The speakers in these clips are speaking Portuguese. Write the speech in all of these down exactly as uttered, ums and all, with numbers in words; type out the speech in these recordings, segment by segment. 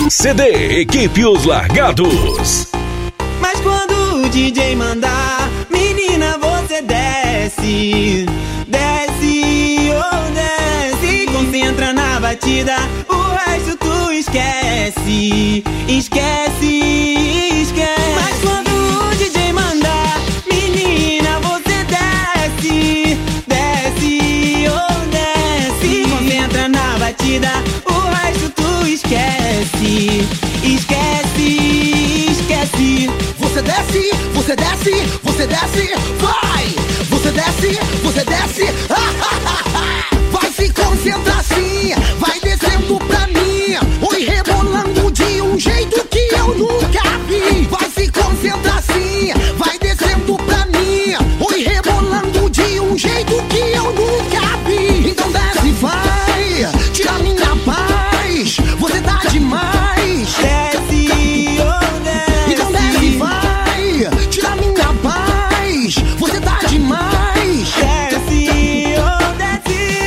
C D Equipe Os Largados. Mas quando o D J mandar, menina, você desce, desce, oh desce, concentra na batida, o resto tu esquece, esquece, esquece. Mas quando o D J mandar, menina, você desce, desce, oh desce, concentra na batida, o resto tu esquece, esquece, esquece. Você desce, você desce, você desce, vai! Você desce, você desce, vai se concentrar sim, vai descendo pra mim, oi rebolando de um jeito que eu nunca vi. Vai se concentrar sim, vai descendo pra mim, oi rebolando de um jeito que eu nunca vi. Então desce, vai, tira minha paz, você tá demais. Desce, oh desce. Então desce, vai, tira minha paz, você tá demais. Desce, oh desce.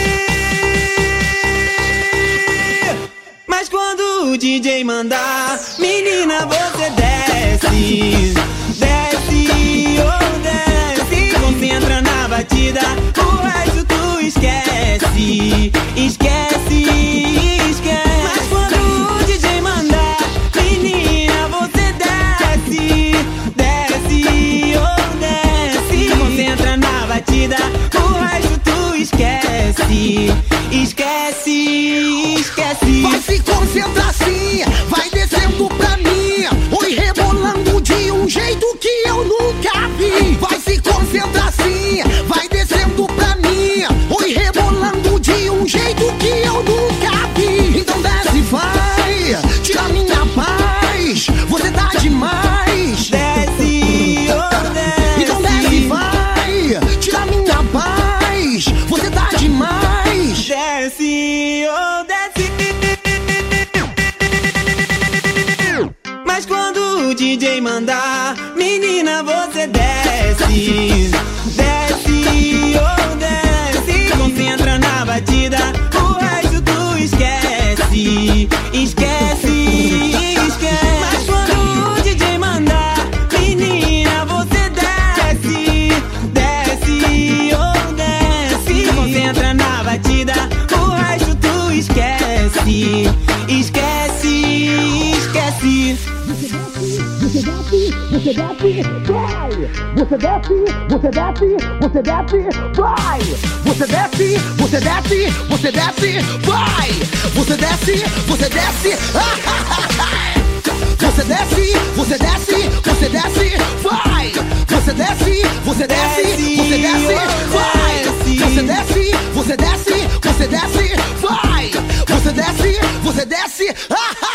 Mas quando o D J mandar, menina, você desce, desce, oh desce, concentra na batida, o resto tu esquece, esquece, esquece. Mas quando o D J mandar, menina, você desce, desce, oh desce, concentra na batida, o resto tu esquece, esquece, esquece. Vai se concentrar sim, vai descendo pra mim, oi rebolando de um jeito que eu nunca vi. Vai se concentrar sim, vai descendo pra mim, oi rebolando de um jeito que eu nunca vi. Então desce, vai, tira minha paz, você tá demais. Desce, oh desce. Então desce, vai, tira minha paz, você tá demais. Desce, oh desce. Mas quando o D J mandar, menina, você desce, desce, oh desce, concentra na batida, o resto tu esquece, esquece, esquece. Mas quando o D J mandar, menina, você desce, desce, oh desce, concentra na batida, o resto tu esquece, esquece, esquece. Você desce, você desce, vai! Você desce, você desce, você desce, vai! Você desce, você desce, você desce, vai! Você desce, você desce, você desce, você desce, você desce, vai! Você desce, você desce, você desce, vai! Você desce, você desce, você desce, vai! Você desce, você desce,